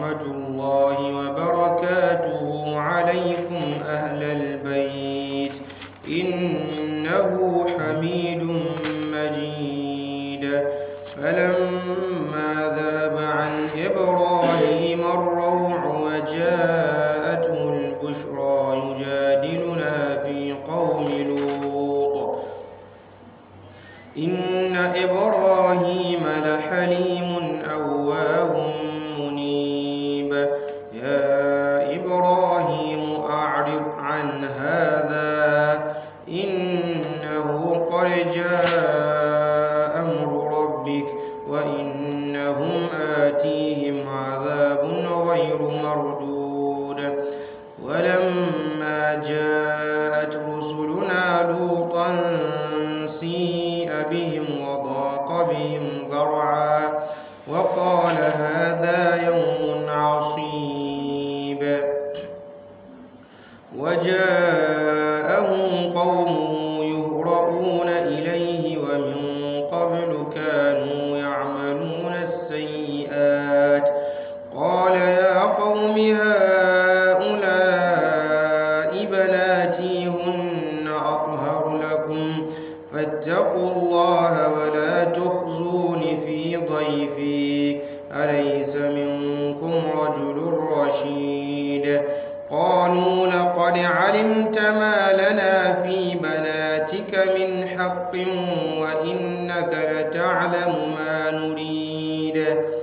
ورحمة الله وبركاته عليكم أهل البيت إنه حميد مجيد. فلما ذهب عن إبراهيم الروع وجاءته البشرى يجادلنا في قوم لوط إن إبراهيم لحليم أواه منيب. يا إبراهيم أعرض عن هذا إنه قد جاء أمر ربك وإنهم آتيهم عذاب غير مردود. ولما جاءت رسلنا لوطا سيء بهم وضاق بهم ذرعا وقال هذا يوم عصيب. وجاءه قومه يهرؤون إليه ومن قبل كانوا يعملون السيئات قال يا قوم هؤلاء بناتي هن أطهر لكم فاتقوا الله ولا تخزون في ضيفي أليس منكم رجل رشيد. قالوا لقد علمت ما لنا في بناتك من حق وإنك لتعلم ما نريد.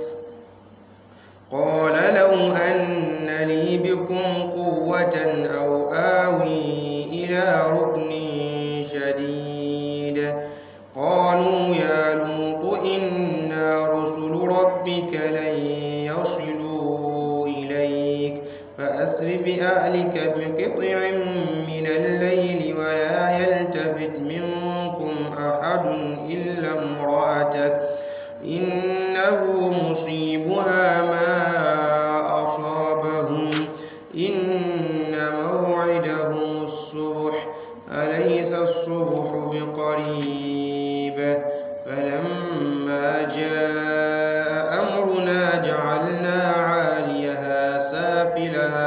قال لو أن لي بكم قوة أو آوي إلى ركن شديد. قالوا يا لوط إنا رسل ربك لن يصلوا إليك فأسر بأهلك بقطع من الليل ولا يلتفت منكم أحد إلا امرأتك إنه مصيبها ما أصابهم إن موعدهم الصبح أليس الصبح بقريب. فلما جاء أمرنا جعلنا عاليها سافلها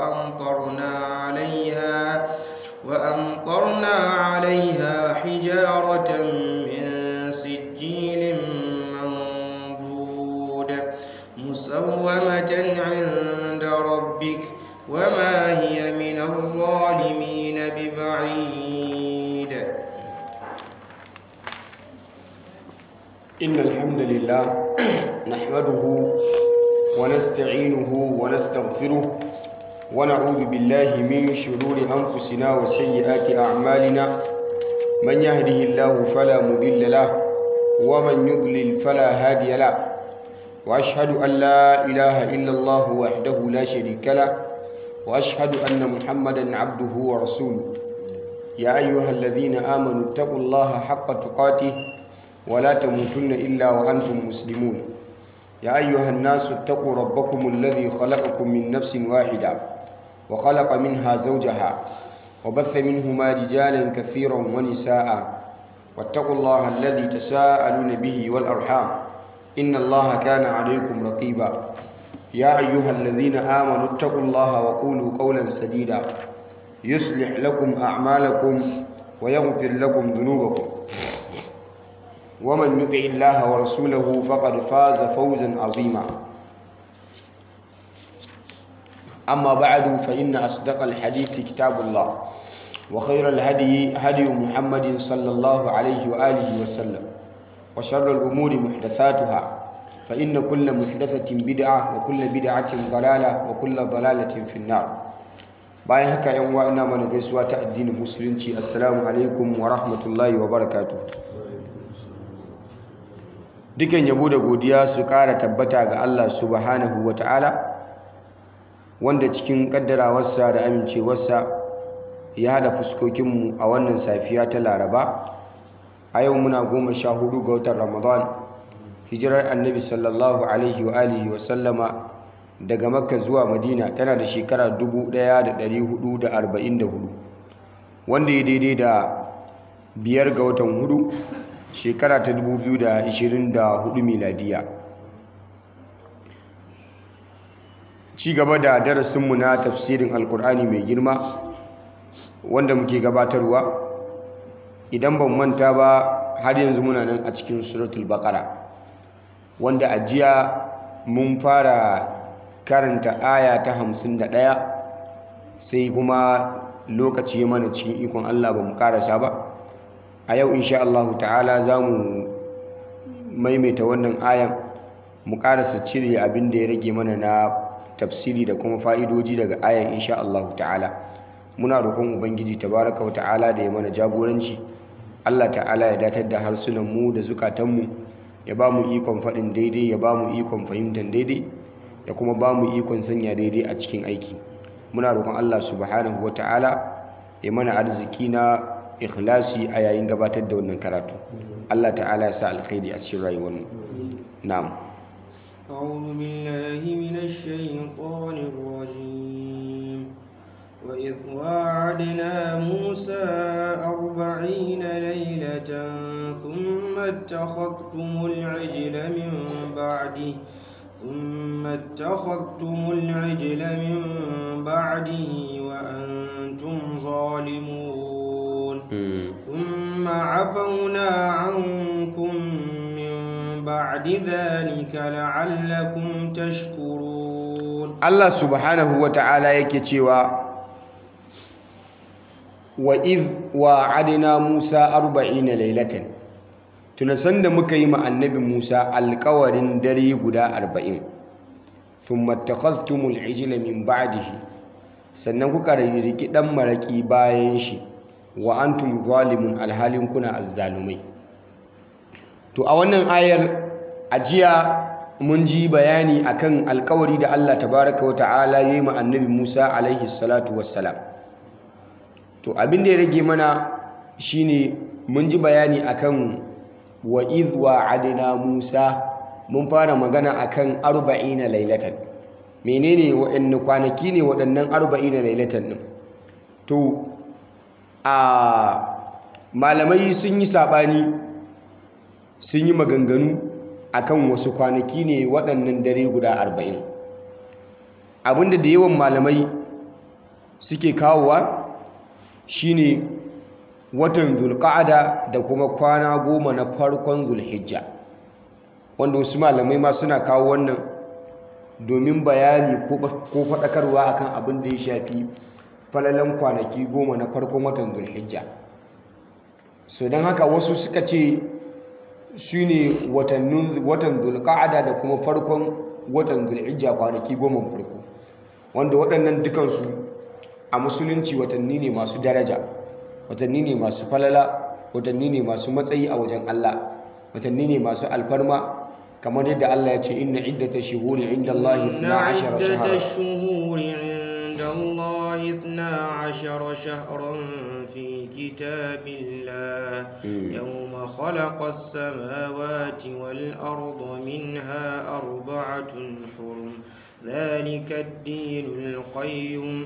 وأمطرنا عليها حجارة من سجيل منضود مسومة عند ربك وما هي من الظالمين ببعيد. إن الحمد لله نحمده ونستعينه ونستغفره ونعوذ بالله من شرور أنفسنا وسيئات أعمالنا من يهده الله فلا مضل له ومن يضلل فلا هادي له وأشهد أن لا إله إلا الله وحده لا شريك له وأشهد أن محمدا عبده ورسوله. يا أيها الذين آمنوا اتقوا الله حق تقاته ولا تموتن إلا وأنتم مسلمون. يا أيها الناس اتقوا ربكم الذي خلقكم من نفس واحدة وخلق منها زوجها وبث منهما رجالا كثيرا ونساء واتقوا الله الذي تساءلون به والأرحام إن الله كان عليكم رقيبا. يا أيها الذين آمنوا اتقوا الله وقولوا قولا سديدا يصلح لكم أعمالكم ويغفر لكم ذنوبكم ومن يطع الله ورسوله فقد فاز فوزا عظيما. أما بعد فإن أصدق الحديث كتاب الله وخير الهدي هدي محمد صلى الله عليه وآله وسلم وشر الأمور محدثاتها فإن كل محدثة بدعة وكل بدعة ضلالة وكل ضلالة في النار. bayan haka yan uwa ina mana gaisuwa ta addinin musulunci assalamu alaikum wa rahmatullahi wa barakatuh. Dukan yabo da godiya su ƙara tabbata ga Allah subhanahu wa ta'ala wanda cikin ƙaddarawarsa da amincewarsa ya haɗa fuskokinmu a wannan safiya ta Laraba. A yau muna 14 ga watan Ramadan, hijirar annabi sallallahu alaihi wa alihi wa sallama daga Makka zuwa Madina tana da shekara 1444 wanda ya daidai da 5 ga watan hudu shekara ta 2024 miladiya. ci gaba da darasinmu na tafsirin alkur'ani mai girma wanda muke gabatarwa. Idan ban manta ba, har yanzu muna nan a cikin suratul baqara, wanda a jiya mun fara karanta aya ta 51 sai kuma lokaci mana cikin ikon Allah ba mu karasa ba. A yau insha Allah ta'ala za mu maimaita wannan ayan mu karasa cire abin da ya rage mana na tafsiri da kuma fa'idoji daga ayan insha Allah ta'ala. Muna roƙon Ubangiji tabaraka wa ta'ala da ya mana jagoranci. Allah ta'ala ya datar da harsunan mu da zukatanmu, ya ba mu ikon faɗin daidai, ya ba mu ikon fahimtar daidai, ya kuma ba mu ikon sanya daidai a cikin aiki. Muna roƙon Allah subhanahu wa ta'ala ya mana arziki na ikhlasi a yayin gabatar da wannan karatu. Allah ta'ala ya sa alkhairi a cikin rayuwarmu. Na'am. أعوذ بالله من الشيطان الرجيم. وإذ واعدنا موسى 40 ليلة ثم اتخذتم العجل من بعده وأنتم ظالمون ثم عفونا عنكم بعد ذلك لعلكم تشكرون. Allah subhanahu wa ta'ala yake cewa wa idh wa'adna Musa 40 laylatan, tunasan da muka yi ma annabi Musa alƙawarin dare guda 40. Thumma takhadhtumul ijla min ba'dihi, sannan kuka riki dan maraki bayan shi, wa antum zalimun, alhalin kuna azzalumai. To a wannan ayar ajiya mun ji bayani akan alkawari da Allah tabaraka wa ta'ala ya yi ma annabi Musa alaihi salatu wassalam. To abin da ya rage mana shine mun ji bayani akan wa idh wa'adna Musa, mun fara magana akan 40 lailatan. Menene waɗanne kwanaki ne waɗannan 40 lailatan din? To a malamai sun yi sabani, sun yi maganganu akan wasu kwanaki ne waɗannan dare guda 40. Abinda da yawan malamai suke kawowa shine watan zulqa'ada da kuma kwana 10 na farkon zulhijja, wanda wasu malamai ma suna kawo wannan domin bayani ko faɗakarwa akan abin da ya shafi falalan kwanaki 10 na farkon watan zulhijja. So don haka wasu suka ce shi ne watan zulqa'ada da kuma farkon watan zulhijja, kwanaki 10 farko, wanda waɗannan dukansu a musulunci watanni ne masu daraja, watanni ne masu falala, watanni ne masu matsayi a wajen Allah, watanni ne masu alfarma, kamar yadda Allah ya ce inna iddatash shuhuri inda Allah 12 شهرا في كتاب الله يوم خلق السماوات والأرض منها 4 حرم ذلك الدين القيم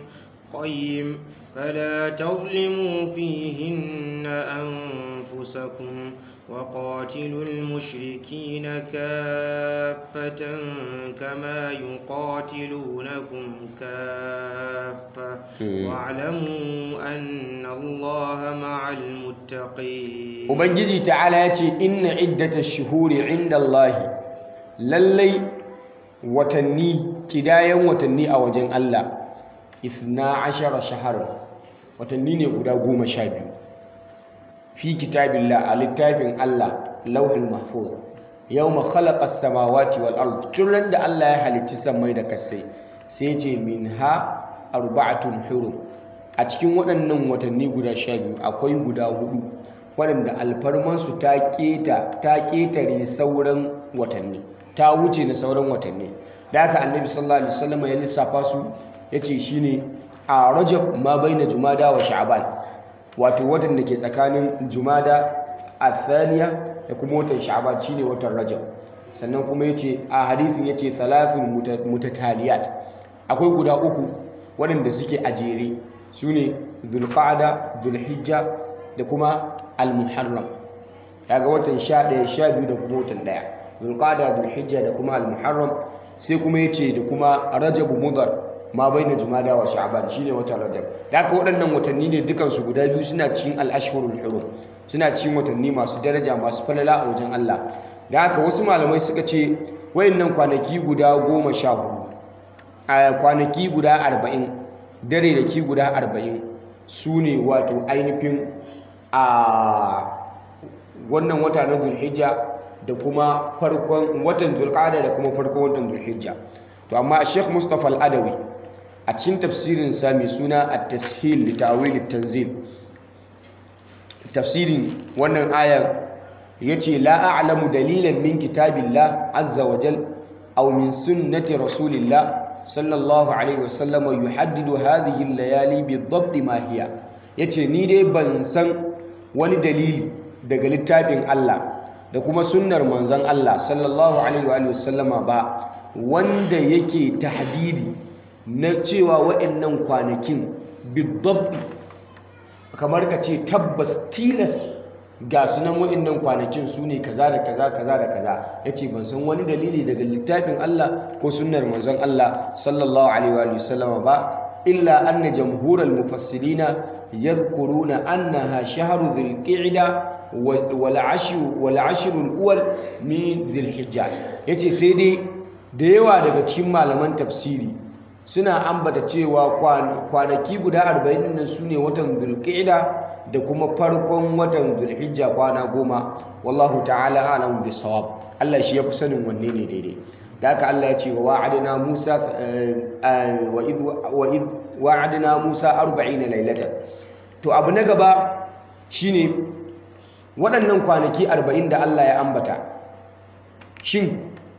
فلا تظلموا فيهن أنفسكم وقاتلوا المشركين كافة كما يقاتلونكم كافة واعلموا أن الله مع المتقين. Ubangiji ta'ala ya ce inna iddatash shuhuri inda Allah, lallai watanni, kidayen watanni a wajen Allah 12 shahar, watanni ne guda 12 fi kitabillah, a littafin Allah lauhul mahfuz, yawma khalaqa as-samawati wal ard, tun da Allah ya halicci sammai da kasai, sai ce minha 4 hurum, a cikin waɗannan watanni guda 12 akwai guda 4 waɗanda alfarmansu ta ƙetare sauran watanni, ta wuce na sauran watanni. Da haka annabi sallallahu alaihi wasallam ya lissafa su, yace shine a Rajab ma baina Jumada wa Sha'ban, wato watan da ke tsakanin Jumada athaniya da kuma watan Sha'ban shine watan Rajab. Sannan kuma yace a hadisin yace thalathun mutataliyat, akwai guda 3 waɗanda suke a jere, sune Dhulqa'da, Dhulhijja da kuma Al-Muharram. Daga watan 11, 12 da kuma watan 1, Dhulqa'da, Dhulhijja da kuma Al-Muharram. sai kuma yace da kuma Rajab Mudhar ma baina Jumada wa Sha'ban shine watan Rajab. Da haka waɗannan watanni ne dukan su guda biyu suna cikin al-ashhurul hurum, suna cikin watanni masu daraja masu falala a wajen Allah. Da haka wasu malamai suka ce wayannan kwanaki guda 14 a kwanaki guda 40 dare da ki guda 40 su ne wato ainihin a wannan wata na Zulhijja da kuma farkon watan Zulqa'ada da kuma farkon watan Zulhijja. To amma Sheikh Mustafa Al-Adawi a cikin tafsirin sa mai suna At-Tashil li Ta'wil At-Tanzil, tafsirin wannan ayar yace la a'lamu dalilan min kitabillah azza wa jal aw min sunnati rasulillah sallallahu alaihi wasallam yuhaddidu hadhihi al-layali bi-dhabt ma hiya. Yace ni dai ban san wani dalili daga littafin Allah da kuma sunnar manzon Allah sallallahu alaihi wa sallama ba wanda yake tahdidi na cewa waɗannan kwanakin bi-dhabt kamar ka ce tabbas tilas ga sunan waɗannan kwanakin su ne kaza da kaza kaza da kaza. Yace ban san wani dalili daga littafin Allah ko sunnar manzon Allah sallallahu alaihi wa sallam ba illa anna jamhural mufassirina yadhkuruna annaha shahru dhil qa'da wal ashr al awwal min dhil hijja. Yace sai dai da yawa daga cikin malaman tafsiri suna ambata cewa kwanaki guda 40 nan sune watan dhil qa'da da kuma farkon watan Zulhijja kwana 10. Wallahu ta'ala a'lamu bis-sawab. Allah shi yafi sanin wanne ne daidai. Da haka Allah ya ce wa wa'adna Musa wa id wa'adna Musa 40 laylatan. To abu na gaba shine waɗannan kwanaki 40 da Allah ya ambata, shin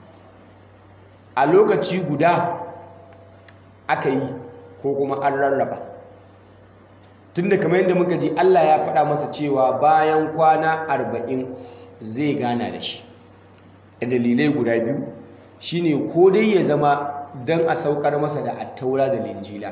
a lokaci guda aka yi ko kuma an rarraba? Tunda kamar yadda muka ji Allah ya faɗa masa cewa bayan kwana 40 zai gana da shi. Da dalilai guda biyu shine ko dai ya zama don a saukar masa da attaura da linjila,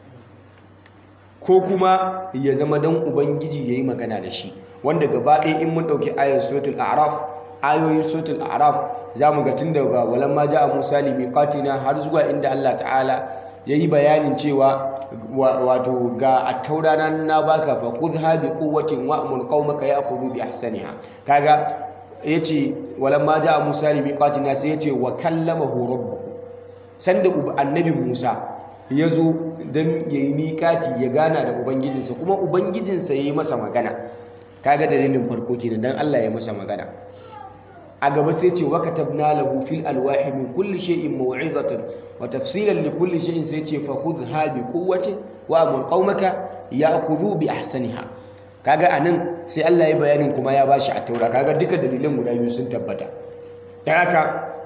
ko kuma ya zama don Ubangiji ya yi magana da shi, wanda gaba ɗaya in mun ɗauki ayoyin suratul a'raf za mu ga tun daga walamma ja'a Musa limiqatina har zuwa inda Allah ta'ala ya yi bayanin cewa wato ga attaura na baka fa khudha bi quwwatin wa'mur qaumaka ya'khudhu bi ahsaniha. Kaga yace walamma ja'a Musa limiqatina sai yace wa kallamahu rabbuhu, sanda annabi Musa yazo dan yayi miƙati ya gana da ubangijinsa kuma ubangijinsa yayi masa magana. Kaga dalilin farko kenan dan Allah ya masa magana. A gaba sai ce wa katabna lahu fil alwahi min kulli shay'in maw'izatan wa tafsilan li kulli shay'in, sai ce fa khudha bi quwwatin wa amur qaumaka ya'khudhu bi ahsaniha. Kaga anan sai Allah ya bayanin kuma ya bashi a taura. Kaga duka dalilan guda biyu sun tabbata. Dan haka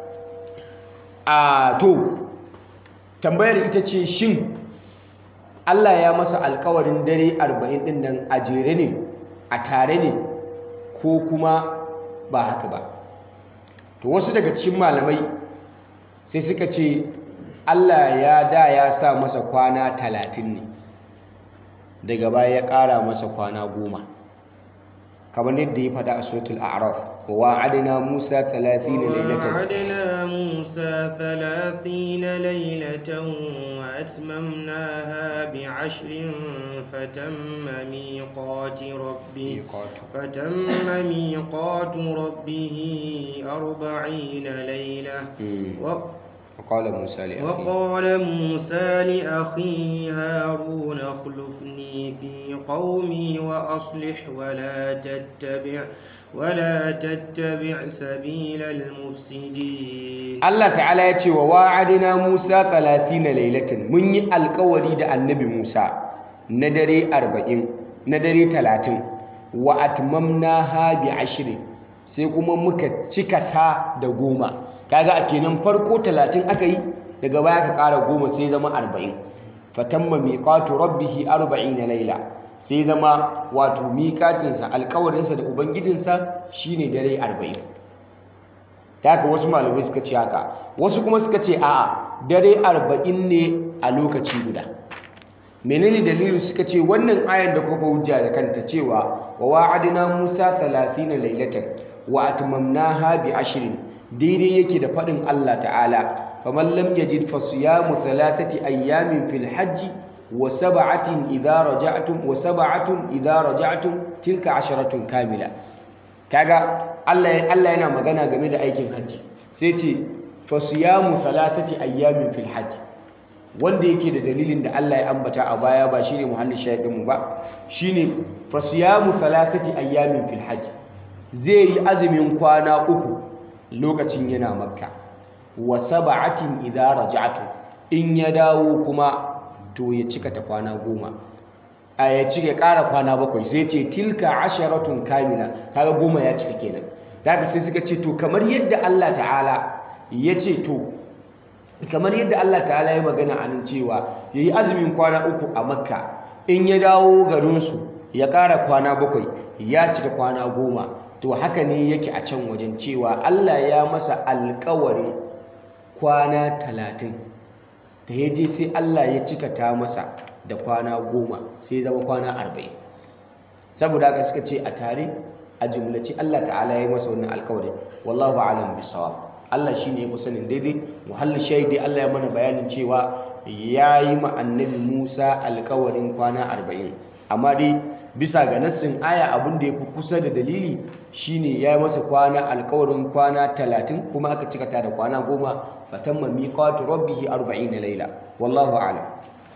to tambayar ita ce shin Allah ya masa alƙawarin dare 40 din nan a jere ne, a tare ne, ko kuma ba haka ba? To wasu daga cikin malamai sai suka ce Allah ya sa masa kwana 30 ne, daga baya ya ƙara masa kwana 10, kamar yadda ya faɗa a suratul a'raf wa wa'adna Musa 30 laylatan ووعدنا موسى 30 ليلة وأتممناها ب10 فتم ميقات ربه 40 ليلة. وقال موسى لأخيه هارون اخلفني في قومي وأصلح ولا تتبع سبيل المفسدين. Allah ta'ala ya ce wa wa'adina Musa 30 laylatan, mun yi alƙawari da annabi Musa na dare 40 na dare 30 wa atmamnaha bi 10, sai kuma muka cika ta da 10. Kaga a kenan farko 30 aka yi, daga baya ka ƙara 10 sai zama 40. Fatamma miqatu rabbih 40 layla, sai zama wato miƙatinsa alƙawarinsa da ubangijinsa shine dare 40. Ta haka wasu malamai suka ce haka, wasu kuma suka ce a'a dare 40 ne a lokaci guda. Menene dalilin? Suka ce wannan ayar da kuka hujja da kanta cewa wa wa'adna Musa 30 laylatan wa atmamnaha bi 10 daidai yake da faɗin Allah ta'ala faman lam yajid fa siyamu thalathati ayyamin fil hajji wa sab'atin idha raja'tum tilka 'asharatun kamila. Kaga Allah yana magana game da aikin hajji sai ce fa siyamu thalathati ayyamin fil hajji, wanda yake da dalilin da Allah ya ambata a baya ba shine muhallin shahidin mu ba, shine fa siyamu thalathati ayyamin fil hajji, zai yi azumin kwana 3 lokacin yana makka, wa sab'atin idza raja'tum, in ya dawo kuma to ya cika ta kwana 10, a ya cika ƙara kwana 7, sai ce tilka 'asharatun kamila, kaga 10 ya cika kenan. Daga sai suka ce to kamar yadda Allah ta'ala ya ce to kamar yadda Allah ta'ala ya magana a nan cewa ya yi azumin kwana 3 a makka, in ya dawo garinsu ya ƙara kwana 7 ya cika kwana 10, to haka ne yake a can wajen cewa Allah ya masa alƙawarin kwana 30 da ya je sai Allah ya cika ta masa da kwana 10, sai zama kwana 40. Saboda haka suka ce a tare a jumlace Allah ta'ala ya yi masa wannan alƙawarin. Wallahu a'lam bisawab. Allah shi ne ya fi sanin daidai. Muhallin shaidi Allah ya mana bayanin cewa ya yi ma annabi Musa alkawarin kwana 40, amma dai bisa ga nassin aya abin da ya fi kusa da dalili shine ya yi masa alkawarin kwana 30 kuma aka cika ta da kwana 10, fatamma miqatu rabbih 40 laila. Wallahu a'lam.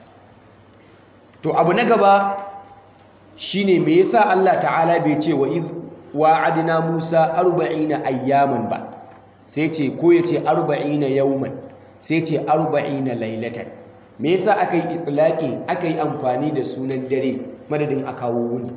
To abu na gaba shine me yasa Allah ta'ala bai ce wa iz wa'adna Musa 40 ayyaman ba, sai ce ko ya ce 40 yawman, sai ce 40 lailatan. Me yasa aka yi itlaqi, aka yi amfani da sunan dare madadin a kawo wuni?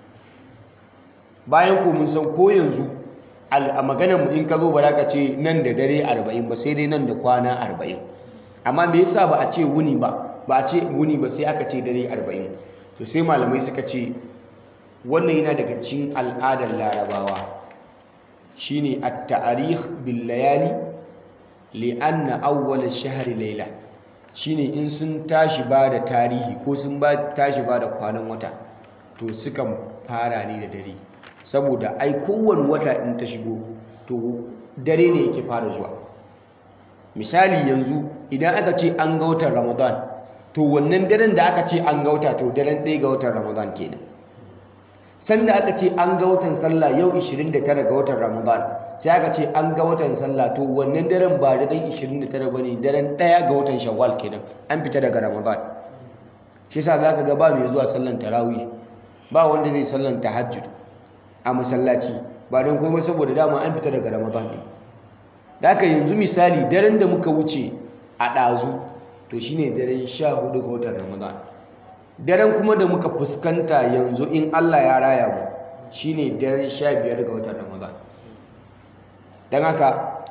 Bayan ko mun san ko yanzu a maganar mu in ka zo ba za ka ce nan da dare 40 ba, sai dai nan da kwana 40. Amma me yasa ba a ce wuni ba, sai aka ce dare 40? To sai malamai suka ce wannan yana daga cikin al'adar Larabawa, shine at-ta'arikh bil layali li'anna awwal ash-shahr layla, shine in sun tashi ba da tarihi ko sun tashi ba da kwanan wata to sukan fara ne da dare, saboda ai kowane wata in ta shigo to dare ne yake fara zuwa. Misali yanzu idan aka ce an ga watan Ramadan, to wannan daren da aka ce an ga wata to daren 1 ga watan Ramadan kenan. Sanda aka ce an ga watan sallah yau 29 ga watan Ramadan, sai aka ce an ga watan sallah, to wannan daren ba daren 29 bane, daren 1 ga watan Shawwal kenan, an fita daga Ramadan. Shi yasa zaka ga ba mai zuwa sallan tarawih, ba wanda zai sallan tahajjud a masallaci, ba don kuma saboda dama an fita daga Ramadan ne. Da haka yanzu misali daren da muka wuce a ɗazu to shine daren 14 ga watan Ramadan. Daren kuma da muka fuskanta yanzu in Allah ya raya mu shine daren 15 ga watan Ramadan. Dan haka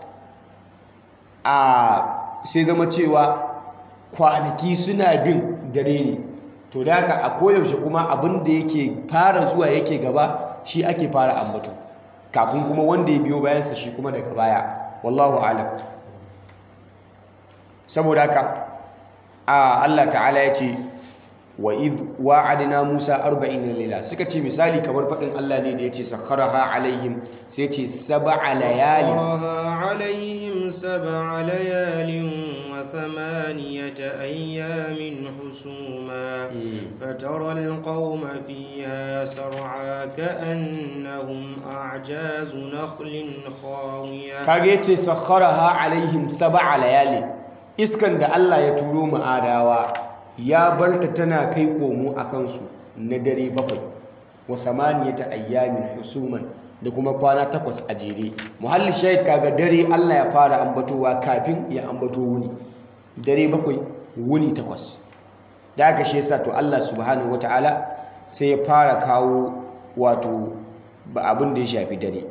sai zama cewa kwanaki suna bin dare ne. To da haka a koyaushe kuma abin da yake fara zuwa yake gaba shi ake fara ambato, kafin kuma wanda ya biyo bayansa shi kuma daga baya. Wallahu a'lam. Saboda haka Allah ta'ala ya ce wa idh wa'adna Musa 40 laila, suka ce misali kamar faɗin Allah ne da yace sakharaha alaihim, sai ce sab'a layalin wa thamaniyata ayyamin husuma fatara alqawma fiha sar'a ka'annahum a'jazu nakhlin khawiya. kage yace sakharaha alaihim sab'a layalin, iskan da Allah ya turo mu adawa ya barta tana kai komo a kansu na dare 7 wa samaniyata ayyamin husuman, da kuma kwana 8 a jere. Muhalli shahid kaga dare Allah ya fara ambatowa kafin ya ambato wuni. Dare 7 wuni 8. Da haka shi yasa to Allah subhanahu wataala sai ya fara kawo wato abin da ya shafi dare.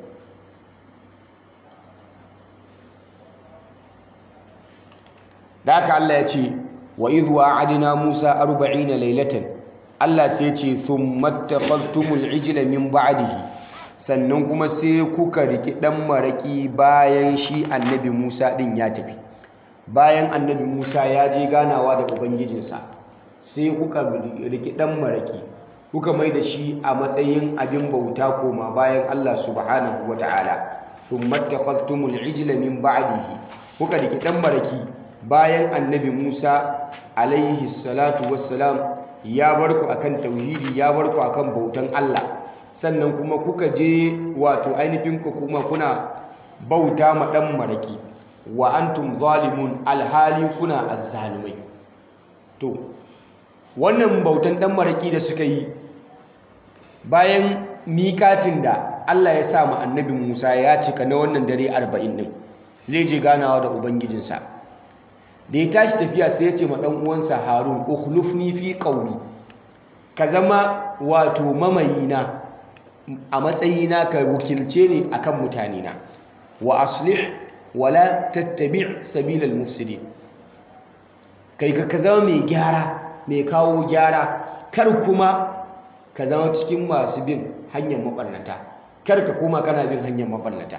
Da haka Allah ya ce wa idh wa'adna Musa 40 laylatan, Allah sai ya ce thumma takhadtumul ijla min ba'dihi, sannan kuma sai kuka riki dan maraki bayan shi annabi Musa din ya tafi. Bayan annabi Musa ya je ganawa da ubangijinsa, sai kuka riki dan maraki, kuka mai da shi a matsayin abin bauta koma bayan Allah subhanahu wataala. thumma takhadtumul ijla min ba'dihi kuka riki dan maraki bayan annabi Musa alaihi salatu wassalam ya bar ku akan tauhidi, ya bar ku akan bautan Allah, sannan kuma kuka je wato ainihin ku kuma kuna bauta ma dan maraki wa antum zalimun alhali kuna azzalumai. To wannan bautan dan maraki da suka yi bayan miƙatin da Allah ya sa ma annabi Musa ya cika na wannan dare 40 din, zai je ganawa da ubangijinsa. Da ya tashi tafiya sai ya ce ma dan uwansa Harun, ukhlufni fi qawli, ka zama wato mamayina a matsayina, ka wakilce ni akan mutanena, wa aslih wala tattabi' sabilal mufsidin, kai ka zama mai gyara, mai kawo gyara, kar kuma ka zama cikin masu bin hanyar mabarnata, kar ka koma kana bin hanyar mabarnata.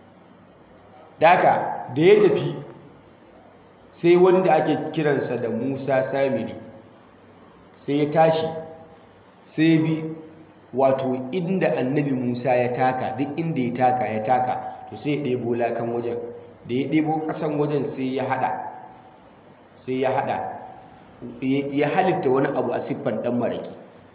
Daka da ya tafi sai wanda ake kiransa da Musa Samiri sai ya tashi sai bi wato inda annabi Musa ya taka, duk inda ya taka to sai ya ɗebo lakan wajen, da ya ɗebo ƙasan wajen sai ya haɗa ya halitta wani abu a siffan ɗan maraƙi.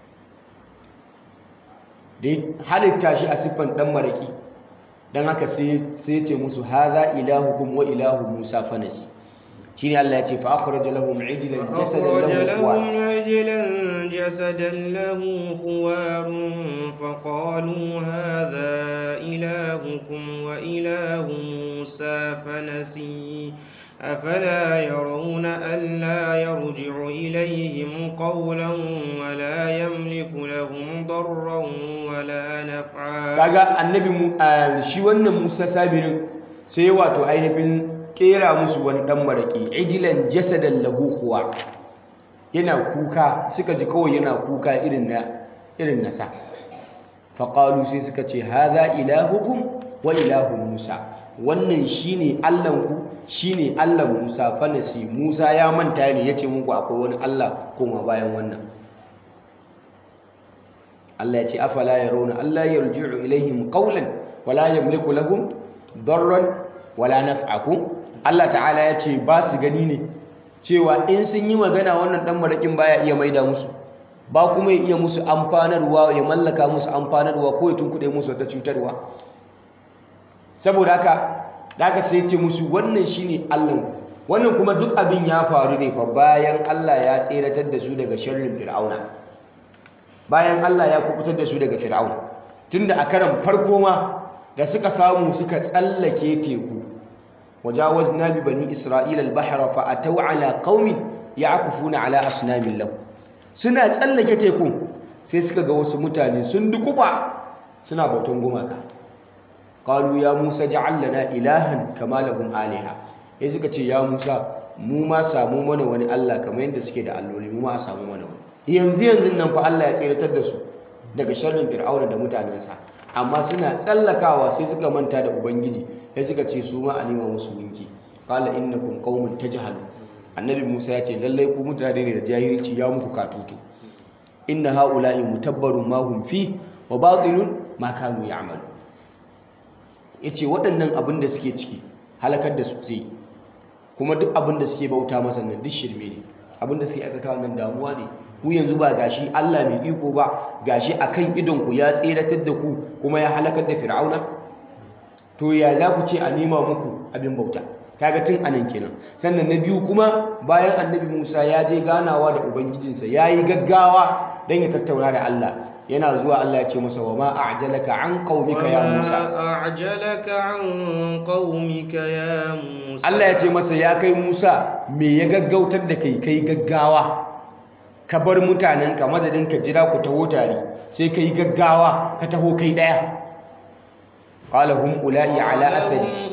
Da ya halitta shi a siffan ɗan maraƙi, don haka sai ya ce musu haza ilahukum wa ilahu Musa fanasi. shi ne Allah ya ce fa'akhraja lahum jasadan lahu khuwarun faqalu hadha ilahukum wa ilahu Musa fanasi afala yarawna an la yarji'u ilayhim qawlan wa la yamliku lahum darran wa la naf'a. Kaga annabi shi wannan Musa Sabirin sai wato ainihin kera musu wani dan maraki, ijilan jasadan lahu khuwa, yana kuka, suka ji kawai yana kuka irin na sa. Faqalu sai suka ce hadha ilahukum wa ilahu Musa, wannan shine Allahnku shine Allah Musa. Fanasi, Musa ya manta ne, yace muku akwai wani Allah kuma bayan wannan. Allah ya ce afala yarawna alla yarji'u ilaihim qawlan wala yamliku lahum darran wala naf'akum. Allah ta'ala ya ce ba su gani ne cewa in sun yi magana wannan dan marakin baya iya maida musu, ba kuma ya iya musu amfanarwa, ya mallaka musu amfanarwa ko ya tunkuɗe musu wata cutarwa. Saboda haka sai ce musu wannan shine Allah. Wannan kuma duk abin ya faru ne fa bayan Allah ya tseratar da su daga sharrin Fir'auna, bayan Allah ya kubutar da su daga Fir'auna. Tunda a karan farko ma da suka samu suka tsallake teku, wajawazna bi bani isra'ila al-bahra fa ataw ala qaumin ya'kufuna ala asnamin lahu. Suna tsallake tekun sai suka ga wasu mutane sun dukufa suna bautan gumaka. Qalu ya Musa ja'al lana ilahan kama lahum aliha. Sai suka ce ya Musa, mu ma samu mana wani Allah kamar yadda suke da alloli, mu ma samu mana wani. Yanzu nan fa Allah ya tsiratar da su daga sharrin Fir'auna da mutanensa, amma suna tsallakawa sai suka manta da Ubangiji, sai suka ce su ma a nema musu winki. Qala innakum qaumun tajhalun. Annabi Musa ya ce lallai ku mutane ne da jahilci ya muku katutu. Inna haula'i mutabbarun ma hum fi wa batilun ma kanu ya'malu. Yace waɗannan abin da suke ciki halakar da su zai, kuma duk abin da suke bauta masa nan duk shirme ne, abin da suke aikata wannan damuwa ne. Ku yanzu ba gashi Allah mai iko ba, gashi akan idon ku ya tseratar da ku kuma ya halakar da Fir'auna, to ya za ku ce a nema muku abin bauta? Kaga tun anan kenan. Sannan na biyu kuma bayan annabi Musa ya je ganawa da ubangijinsa, ya yi gaggawa don ya tattauna da Allah, yana zuwa Allah ya ce masa wa ma a'jalaka an qaumika ya Musa. Allah ya ce masa ya kai Musa, me ya gaggautar da kai gaggawa ka bar mutanenka, madadin ka jira ku taho tare sai kai gaggawa ka taho kai daya. Qala hum ula'i ala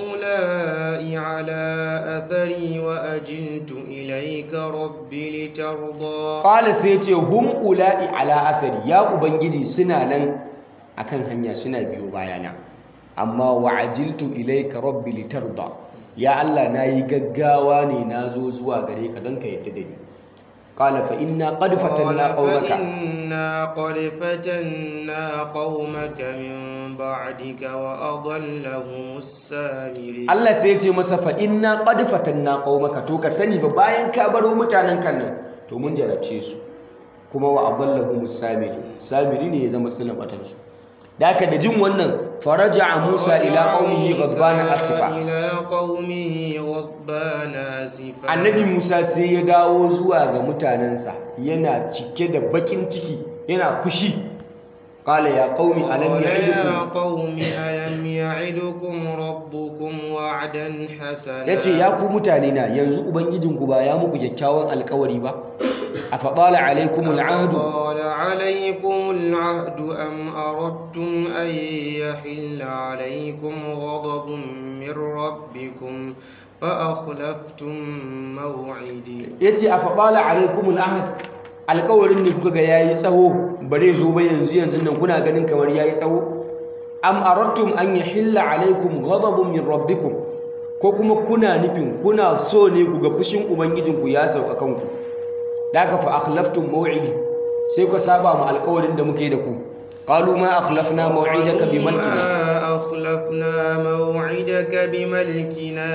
athari wa ajiltu ilayka rabbi litarda. Qala sai ce hum ula'i ala athari, ya ubangiji suna nan akan hanya suna biyo bayana, amma wa ajiltu ilayka rabbi litarda, ya Allah nayi gaggawa ne nazo zuwa gare ka don ka yadda da ni. qala fa inna qad fatanna قال qaumaka فإنا قد فتنا قومك من بعدك وأضلهم السامري. Allah sai ya ce masa fa inna qad fatanna qaumaka, to ka sani ba bayan ka baro mutanen kan nan to mun jarabce su kuma wa adallahum samiri ne ya zama sunan batan su. Da haka da jin wannan faraja Musa ila qaumihi ghadbana asifa, إلى قومه غضبان آسفا. annabi Musa sai ya dawo zuwa ga mutanensa yana cike da bakin ciki yana fushi. qala ya qaumi alam قال ya'idukum, يا قوم ألم يعدكم ربكم وعدا حسنا. yace ya ku mutane na, yanzu ubangijinku ba ya muku kyakkyawan alkawari ba? afatala alaikumul ahdu قال عليكم العهد أم أردتم أن يحل عليكم غضب من ربكم فأخلفتم موعدي. yace afaqala alaikumul ahd, alƙawarin ne kuka ga yayi tsawo bare zo ba yanzu nan kuna ganin kamar yayi tsawo? Am aradtum an yahilla alaikum ghadabun min rabbikum, ko kuma kuna nufin kuna so ne ku ga fushin ubangijinku ya sauka kanku? Da ka fa akhlaftum maw'idi, sai ku saba mu alƙawarin da muke da ku. qalu ma akhlafna maw'idaka bi malkina, أخلفنا موعدك بملكنا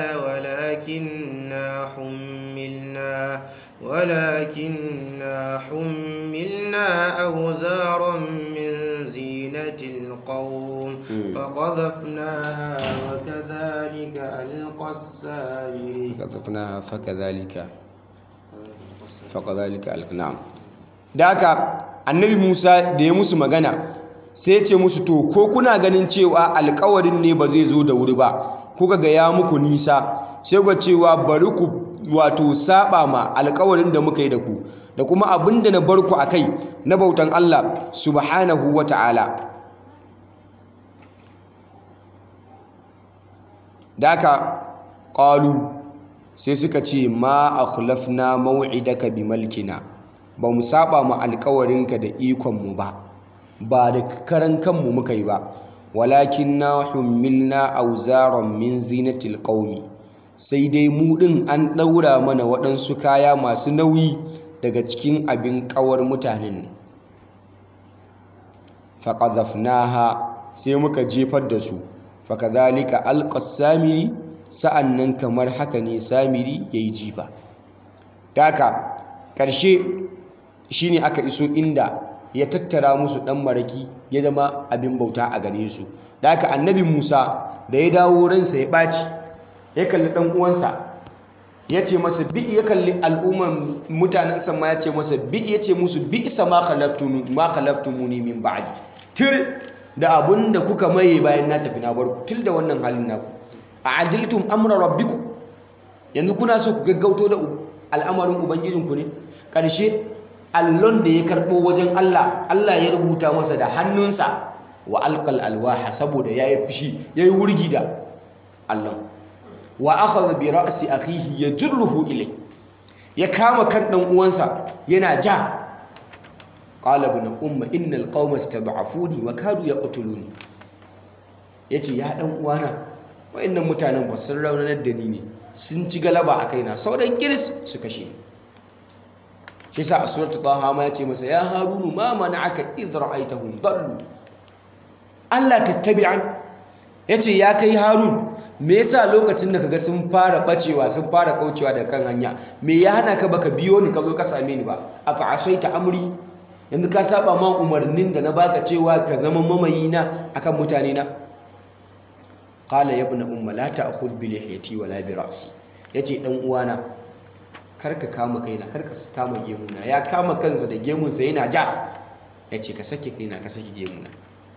ولكننا حملنا أوزارا من زينة القوم فقذفناها وكذلك ألقى السامري. قذفناها فكذلك ألقى. نعم. Da haka annabi Musa da ya musu magana sai ya ce musu, to ko kuna ganin cewa alkawarin ne ba zai zo da wuri ba, kuka ga ya muku nisa, sai ga cewa bari ku wato saba ma alkawarin da muka yi da ku da kuma abin da na bar ku akai na bautan Allah subhanahu wata'ala. Da haka qalu sai suka ce ma akhlafna maw'idaka bi malkina, ba mu saba ma alkawarinka da ikonmu ba, ba da karan kanmu muka yi ba, walakin na hummilna auzaran min zinatil qaumi, sai dai mu din an daura mana waɗansu kaya masu nauyi daga cikin abin kawar mutanen. faqadhafnaha, sai muka jefar da su, fakadhalika alqa samiri, sa'annan kamar haka ne samiri yayi jifa. Daka ƙarshe shine aka iso inda ya tattara musu ɗan maraki ya zama abin bauta a gare su. Da haka annabi Musa da ya dawo ransa ya ɓaci, ya kalli ɗan uwansa ya ce masa bi, ya kalli al'umman mutanensa ma ya ce masa bi, ya ce musu bi isa ma khalaftumuni min ba'di, tir da abun da kuka maye bayan na tafi na bar ku, til da wannan halin naku. a ajiltum amra rabbikum, yanzu kuna so ku gaggauto da al'amarin ubangijinku ne? Ƙarshe allon da ya karɓo wajen Allah, Allah ya rubuta masa da hannunsa wa alqal alwaha, saboda yayi fushi yayi wurgi da allon. Wa akhadha bi ra'si akhihi yajruhu ilay, ya kama kan dan uwansa yana ja. Qala ibn umma innal qauma istad'afuni wa kadu yaqtuluni, yace ya dan uwana, wayannan mutanen ba sun raunanar da ni ne, sun ci galaba a kaina, sauran kiris su kashe ni. shi sa a suratul taha ma yace masa ya harunu ma mana'aka idh ra'aytahum dallu alla tattabi'an, yace ya kai harun, me yasa lokacin da kaga sun fara bacewa, sun fara kaucewa daga kan hanya, me ya hana ka baka biyo ni ka zo ka same ni ba? afa asaita amri, yanzu ka saba ma umarnin da na baka cewa ka zama mamayina akan mutane na. Qala ya ibn umma la ta'khudh bi lihiyati wala bi ra'si, yace dan uwana, karka kama kaina, karka kama gemuna. Ya kama kansa da gemunsa yana ja, yace ka sake kaina, ka sake gemuna.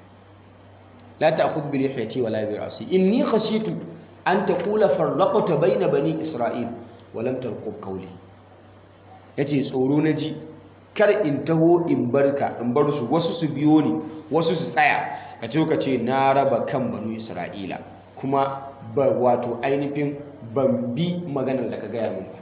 la ta'khudh bi lihiyati wala bi ra'si inni khashitu an taqula farraqta bayna bani isra'il wa lam tarqub qawli, yace tsoro naji kar in taho in barka, in bar su, wasu su biyo ni, wasu su tsaya, ka ce na raba kan banu isra'ila, kuma ba wato ainihin ban bi maganar da ka gaya min ba.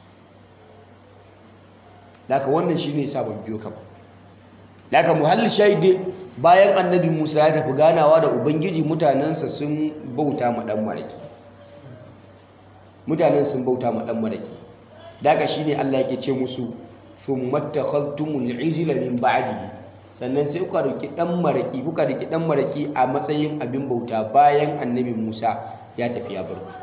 Laka wannan shi ne sa ban biyo ka ba. Laka muhalli shaide, bayan annabi Musa ya tafi ganawa da Ubangiji, mutanensa sun bauta ma ɗan maraki. Mutanen sun bauta ma ɗan maraki. Laka shi ne Allah yake ce musu thumma takhadhtumul ijla min ba'dihi, sannan sai kuka riki dan maraki a matsayin abin bauta bayan annabi Musa ya tafi ya bar ku.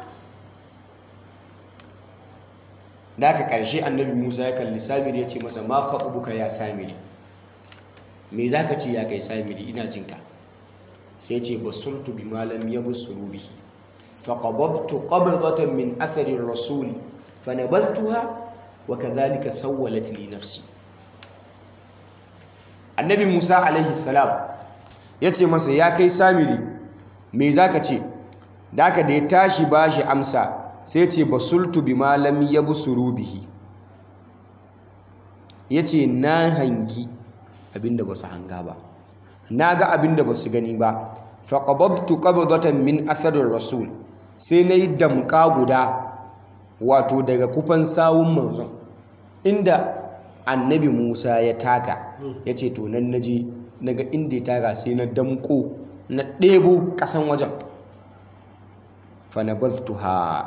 Da aka ƙarshe annabi Musa ya kalli Samiri ya ce masa ma khatubuka ya Samiri, me zaka ce ya kai Samiri, ina jinka. sai ce basurtu bima lam yabsuru bihi faqabtu qabdatan min athari ar-rasul fanabadtuha wa kadhalika sawwalat li nafsi. Annabi Musa alaihi salam yace masa ya kai Samiri, me zaka ce? Da aka da ya tashi bashi amsa sai ce basultu bima lam yabsuru bihi, yace na hangi abinda basu hanga ba, na ga abinda basu gani ba. Faqabtu qabdatan min atharir rasul, sai nayi damka guda wato daga kufan sawun manzon inda annabi Musa ya taka, yace to nan naje naga inda ya taka sai na damko na ɗebo ƙasan wajen. Fanabadtuha,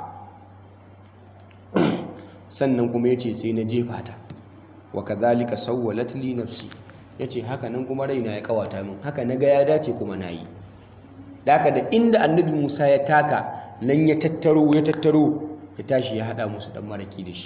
sannan kuma yace sai na jefa ta. Wa kadhalika sawwalat li nafsi, yace haka nan kuma raina ya kawata min, haka naga ya dace kuma nayi. Da haka da inda annabi Musa ya taka nan ya tattaro ya tashi ya hada musu dan maraki da shi.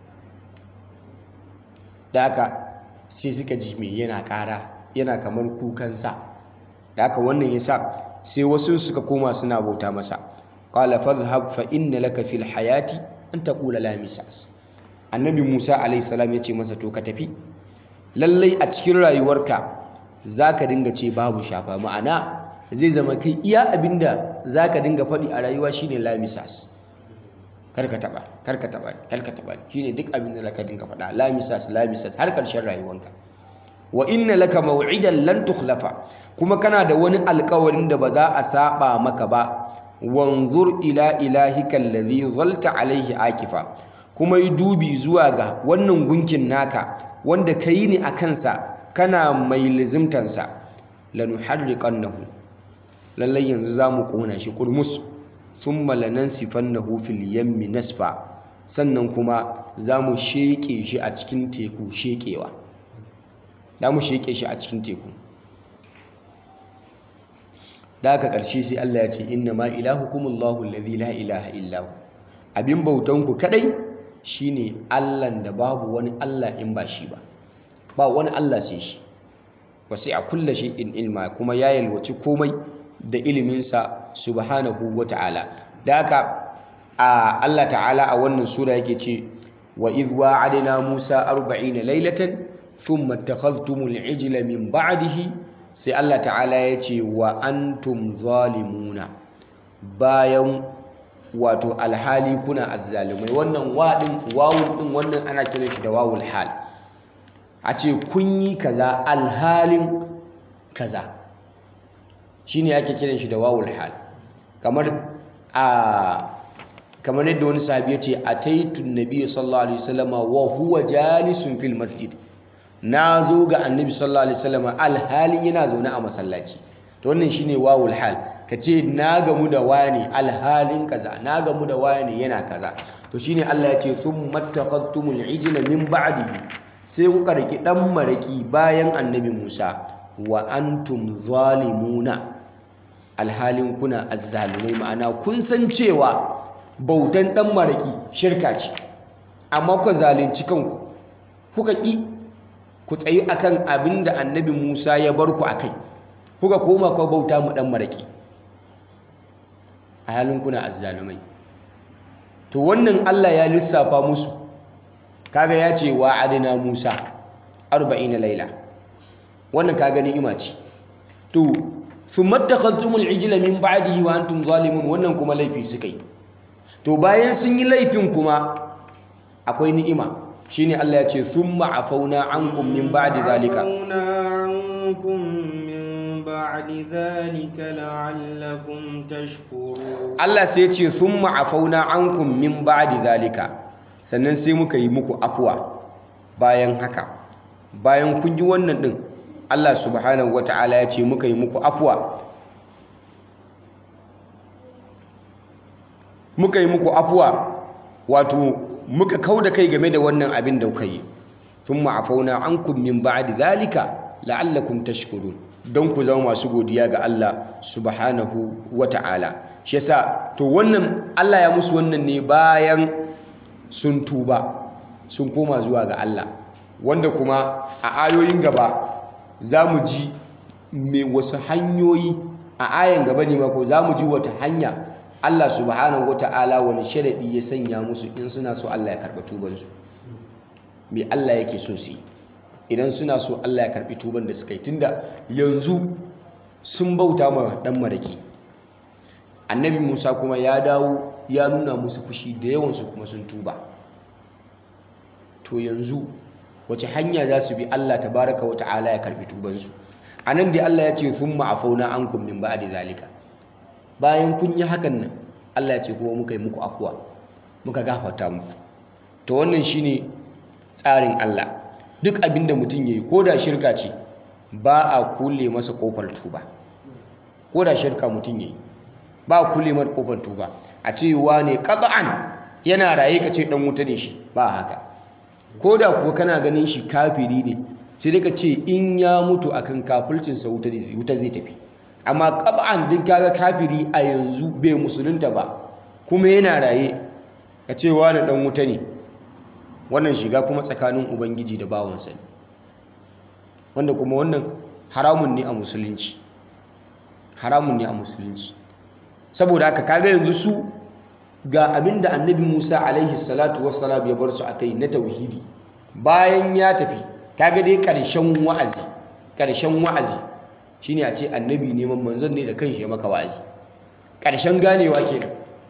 Da haka sai suka ji me yana ƙara, yana kamar kukansa. Da haka wannan yasa sai wasu suka koma suna bauta masa. Qala fadhhab fa inna laka fil hayati an taqula la misas. Annabi Musa alayhi salam ya ce masa to ka tafi, lallai a cikin rayuwarka zaka dinga ce babu shafa, ma'ana zai zama kai iya abinda zaka dinga faɗi a rayuwa shine la misas, karka taba shine duk abinda zaka dinga faɗa la misas har ƙarshen rayuwarka. Wa inna laka maw'idan lan tukhlafa, kuma kana da wani alƙawarin da ba za a saba maka ba. Wanzur ila ilahika alladhi zalta alaihi akifa, kuma yi dubi zuwa ga wannan gunkin naka wanda kai ne a kansa kana mai lizimtansa. Lanuharriqannahu, lallai yanzu zamu kona shi kurmus. Thumma lanansifannahu fil yammi nasfa, sannan kuma zamu sheke shi a cikin teku shekewa. Zamu sheke shi a cikin teku. Da aka ƙarshe sai Allah ya ce inna ma ilahukumullahu alladhi la ilaha illa hu, abin bautanku kadai shine Allahn da babu wani Allah in ba shi ba, ba wani Allah sai shi. Wasi'a kulli shay'in ilma, kuma ya yalwaci komai da iliminsa subhanahu wata'ala. Da haka Allah ta'ala a wannan sura yake ce wa idh wa'adna Musa 40 laylatan thumma ittakhadhtumul ijla min ba'dihi, sai Allah ta'ala ya ce wa antum zalimuna, bayan wato alhali kuna azzalumai. Wannan wawun din wannan ana kiran shi da wawul hal, a ce kun yi kaza alhalin kaza, shine ake kiran shi da wawul hal. Kamar yadda wani sahabi ya ce ataitu nabiy sallallahu alaihi wasallam wa huwa jalisun fil masjid, na zo ga annabi sallallahu alaihi wasallam alhalin yana zaune a masallaci. To wannan shine wawul hal, kace na gamu da wani alhalin kaza, na gamu da wani yana kaza. To shine Allah ya ce thumma takhadtumul ijla min ba'dihi, sai kuka riki dan maraki bayan annabi Musa. Wa antum zalimuna, alhalin kuna azzalumai, ma'ana kun san cewa bautan dan maraki shirka ce, amma kuka zalunci kanku, kuka ki ku tsayi akan abin da annabi Musa ya bar ku akai, kuka koma ku bauta mu dan maraki, a halin kuna azzalumai. To wannan Allah ya lissafa musu, kaga ya ce wa adina Musa 40 laila, wannan kaga ni'ima ce. To thumma takhadhtumul ijla min ba'dihi wa antum zalimun, wannan kuma laifi suka yi. To bayan sun yi laifin kuma akwai ni'ima, shine Allah ya ce thumma afauna ankum min ba'di zalika, Allah sai ya ce thumma afauna ankum min ba'di zalika, sannan sai muka yi muku afwa bayan haka. Bayan kun ji wannan din, Allah subhanahu wata'ala ya ce muka yi muku afwa, wato muka kauda kai game da wannan abin da kuka yi. thumma afauna ankum min ba'di dhalika la'allakum tashkurun, don ku zama masu godiya ga Allah subhanahu wata'ala. shi yasa to wannan Allah ya musu wannan ne bayan sun tuba sun koma zuwa ga Allah, wanda kuma a ayoyin gaba za mu ji me wasu hanyoyi a ayan gaba ne mako za mu ji wata hanya Allah subhanahu wata'ala wani sharadi ya sanya musu in suna so Allah ya karɓi tubansu, me Allah yake so su yi idan suna so Allah ya karɓi tuban da suka yi, tunda yanzu sun bauta ma dan maraki. Annabi Musa kuma ya dawo ya nuna musu fushi da yawansu kuma sun tuba. To yanzu wace hanya za su bi Allah tabaraka wa ta'ala ya karbi tubansu? Anan dai Allah ya ce thumma afauna ankum min ba'di zalika, bayan kun yi hakan nan Allah ya ce kuma muka yi muku afwa, muka gafarta muku. To wannan shine tsarin Allah. Duk abinda mutum yayi ko da shirka ce ba a kulle masa kofar tuba. Ko da shirka mutum yayi ba a kulle masa kofar tuba. A ce wane qat'an yana raye ka ce dan wuta ne shi, ba haka. Ko da kuwa kana ganin shi kafiri ne sai dai ka ce in ya mutu akan kafircinsa wuta zai tafi. Amma qat'an din kaga kafiri a yanzu bai musulunta ba kuma yana raye ka ce wani dan wuta ne, wannan shiga kuma tsakanin ubangiji da bawansa ne, wanda kuma wannan haramun ne a musulunci, haramun ne a musulunci. Saboda haka kaga yanzu su ga abinda annabi Musa alaihi salatu wassalam ya bar su akai na tauhidi, bayan ya tafi kaga dai karshen wa'azi shine a ce annabi neman manzon ne da kanshi ya maka wa'azi. Karshen ganewa kenan,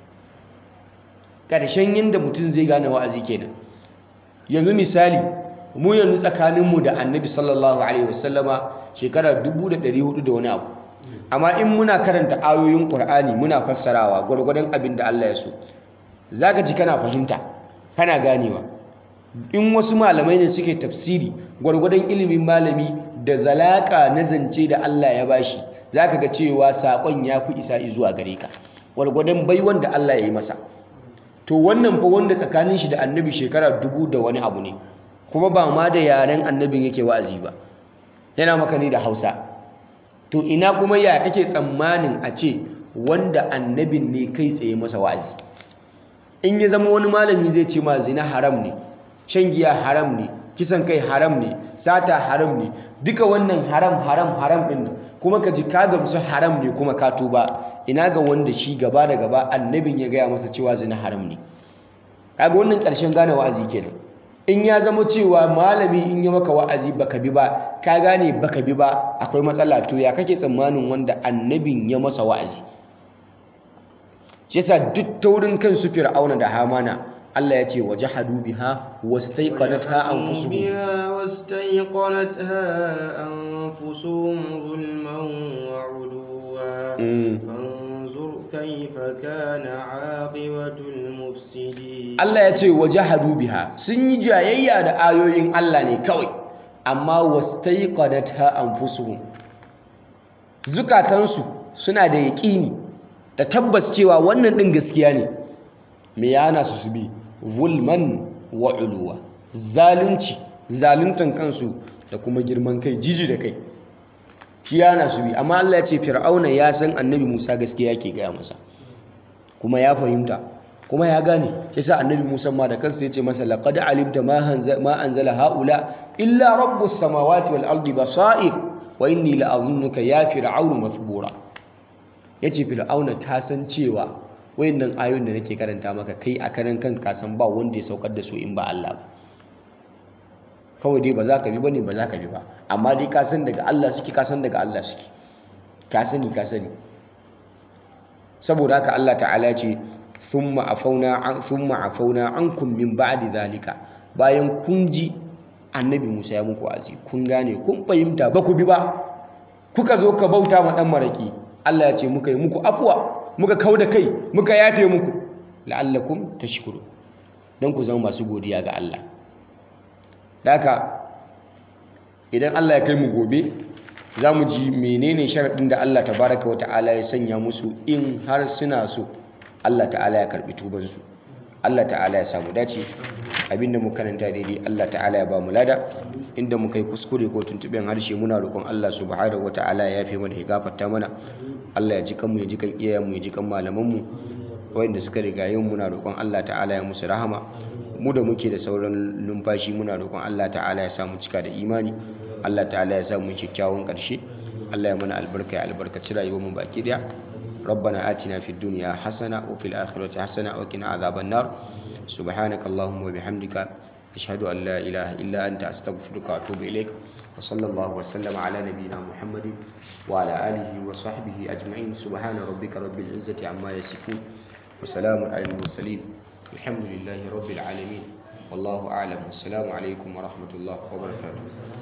karshen yanda mutum zai gane wa'azi kenan. Yanzu misali mu yanzu tsakaninmu da annabi sallallahu alaihi wasallama shekara 1400 da wani abu, amma in muna karanta ayoyin Qur'ani muna fassarawa gwargwadon abin da Allah ya so, zaka ji kana fahimta kana ganewa. In wasu malamai ne suke tafsiri gwargwadon ilimin malami da zalaka na zance da Allah ya bashi, zaka ga cewa sakon ya fi isa zuwa gare ka gwargwadon baiwan da Allah ya yi masa. To wannan fa wanda tsakanin shi da annabi shekara 1000 da wani abu ne, kuma ba ma da yaren annabin yake wa'azi ba, yana maka ne da Hausa. To ina kuma ya kake tsammanin a ce wanda annabin ne kai tsaye masa wa'azi? In ya zama wani malami zai ce ma zina haram ne, shan giya haram ne, kisan kai haram ne, sata haram ne, duka wannan haram din nan, kuma ka ji ka gamsu haram ne kuma ka tuba, ina ga wanda shi gaba da gaba annabin ya gaya masa cewa zina haram ne? Kaga wannan ƙarshen gane wa'azi kenan. In ya zama cewa malami in yi maka wa'azi baka bi ba, ka gane baka bi ba, akwai matsala. To ya kake tsammanin wanda annabin ya masa wa'azi? Shi yasa duk taurin kan su Fir'auna da Hamana Allah ya ce wajahadu biha wastaiqanatha anfusuhum zulman wa 'uluwa fanzur kayfa kana 'aqibatul mufsidin. Allah ya ce wajahadu biha, sun yi jayayya da ayoyin Allah ne kawai, amma wastaiqanatha anfusuhum, zukatansu suna da yaƙini da tabbas cewa wannan ɗin gaskiya ne. Me yana su bi zulman wa uluwa, zaluntan kansu da kuma girman kai, jiji da kai, shi yana su bi. Amma Allah ya ce Fir'auna ya san annabi Musa gaskiya yake gaya masa, kuma ya fahimta kuma ya gane. Shi yasa annabi Musa ma da kansa ya ce masa laqad alimta ma anzala haula illa rabbus samawati wal ardi basair wa inni la'azunnuka ya fir'aunu mathbura. Yace Fir'auna ta san cewa wayannan ayoyin da nake karanta maka kai a karan kanka san ba wanda ya saukar da su in ba Allah ba. Kawai dai ba za ka bi bane, ba za ka bi ba, amma dai ka san daga Allah suke, ka san daga Allah suke, ka sani. Saboda haka Allah ta'ala ce thumma afauna ankum min ba'di zalika, bayan kun ji annabi Musa ya muku wa'azi, kun gane kun fahimta, ba ku bi ba, kuka zo ka bauta ma dan maraki, Allah ya ce muka yi muku afwa, muka kauda kai, muka yafe muku, la'allakum tashkurun, don ku zama masu godiya ga Allah. Daka idan Allah ya kai mu gobe za mu ji menene sharaɗin da Allah tabaraka wa ta'ala ya sanya musu in har suna so Allah ta'ala ya karɓi tubansu. Allah ta'ala ya samu dace. Abinda mu karanta daidai Allah ta'ala ya ba mu lada, inda muka yi kuskure ko tuntuɓen harshe muna roƙon Allah subhanahu wa ta'ala ya yafe mana, ya gafarta mana. Allah ya ji kanmu, ya ji kan iyayenmu, ya ji kan malamanmu wanda suka rigaye mu, muna roƙon Allah ta'ala ya musu rahama. Mu da muke da sauran numfashi muna roƙon Allah ta'ala ya samu cika da imani. Allah ta'ala ya samu kyakkyawan ƙarshe. Allah ya mana albarka, ya albarkaci rayuwar mu baki daya. ربنا آتنا في الدنيا حسنة وفي الآخرة حسنة وقنا عذاب النار. سبحانك اللهم وبحمدك أشهد أن لا إله إلا أنت أستغفرك وأتوب إليك. وصلى الله وسلم على نبينا محمد وعلى آله وصحبه أجمعين. سبحان ربك رب العزة عما يصفون وسلام على المرسلين الحمد لله رب العالمين. والله أعلم. والسلام عليكم ورحمة الله وبركاته.